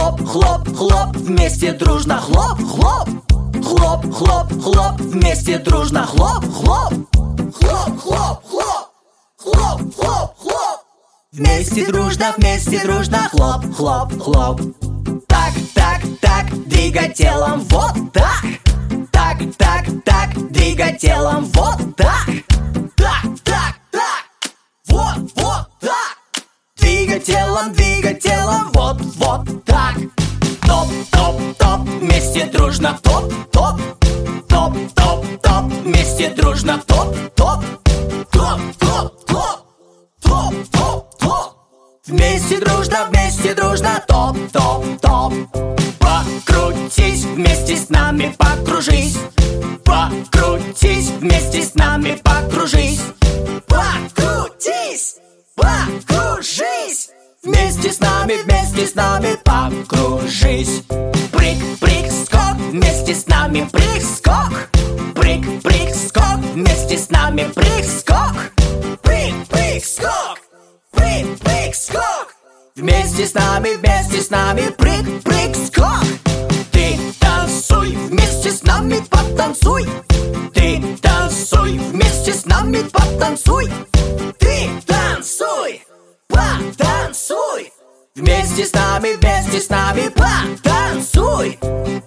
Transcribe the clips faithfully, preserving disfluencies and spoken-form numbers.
Хлоп, хлоп, хлоп, вместе дружно. Хлоп, хлоп, хлоп, хлоп, хлоп, вместе дружно. Хлоп, хлоп, хлоп, хлоп, хлоп, хлоп, хлоп, хлоп. Вместе дружно, вместе дружно. Хлоп, хлоп, хлоп. Так, так, так, двигай телом, вот так. Так, так, так, двигай телом, вот так. Так, так, так, вот, вот так. Двигай телом, двигай телом, вот, вот так. Топ, топ, топ, вместе дружно. Топ, топ, топ, топ, топ, вместе дружно. Топ, топ, топ, топ, топ, топ, топ, топ. Вместе дружно, вместе дружно. Топ, топ, топ. Покрутись, вместе с нами покружись. Покрутись, вместе с нами покружись. Покрутись, покружись. Вместе с нами, вместе с нами покружись. Прыг, прыг, скок, вместе с нами прыг, скок. Прыг, прыг, скок, вместе с нами прыг, скок. Прыг, прыг, скок, прыг, прыг, скок. Вместе с нами, вместе с нами прыг, прыг, скок. Ты танцуй, вместе с нами потанцуй. Ты танцуй, вместе с нами потанцуй. Ты танцуй, потанцуй. Вместе с нами, вместе с нами потанцуй.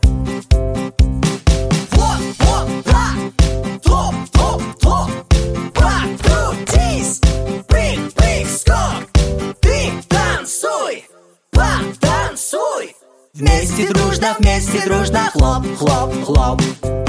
Вот, вот так. Топ, топ, топ. Покрутись. Прыг, прыг, скок. Ты танцуй, потанцуй. Вместе дружно, вместе дружно. Хлоп, хлоп, хлоп.